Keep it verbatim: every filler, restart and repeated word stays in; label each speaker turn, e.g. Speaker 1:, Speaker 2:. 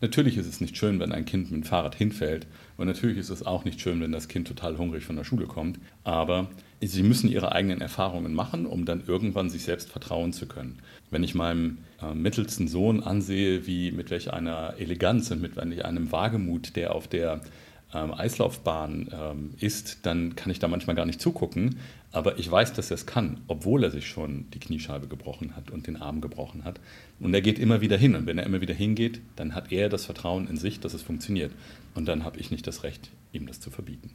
Speaker 1: Natürlich ist es nicht schön, wenn ein Kind mit dem Fahrrad hinfällt. Und natürlich ist es auch nicht schön, wenn das Kind total hungrig von der Schule kommt. Aber sie müssen ihre eigenen Erfahrungen machen, um dann irgendwann sich selbst vertrauen zu können. Wenn ich meinem äh, mittelsten Sohn ansehe, wie mit welch einer Eleganz und mit welch einem Wagemut der auf der ähm, Eislaufbahn ähm, ist, dann kann ich da manchmal gar nicht zugucken. Aber ich weiß, dass er es kann, obwohl er sich schon die Kniescheibe gebrochen hat und den Arm gebrochen hat. Und er geht immer wieder hin. Und wenn er immer wieder hingeht, dann hat er das Vertrauen in sich, dass es funktioniert. Und dann habe ich nicht das Recht, ihm das zu verbieten.